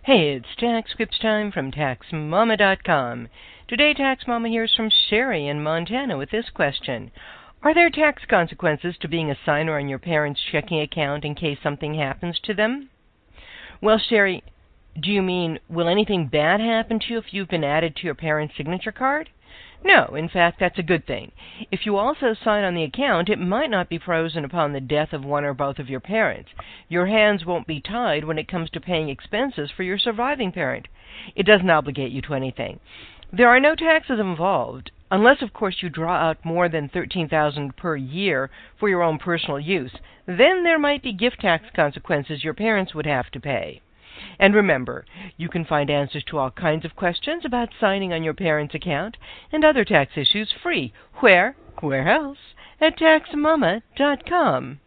Hey, it's Tax Scripts time from TaxMama.com. Today, Tax Mama hears from Sherry in Montana with this question. Are there tax consequences to being a signer on your parents' checking account in case something happens to them? Well, Sherry, do you mean, will anything bad happen to you if you've been added to your parents' signature card? No, in fact, that's a good thing. If you also sign on the account, it might not be frozen upon the death of one or both of your parents. Your hands won't be tied when it comes to paying expenses for your surviving parent. It doesn't obligate you to anything. There are no taxes involved, unless, of course, you draw out more than $13,000 per year for your own personal use. Then there might be gift tax consequences your parents would have to pay. And remember, you can find answers to all kinds of questions about signing on your parents' account and other tax issues free. Where else? At TaxMama.com.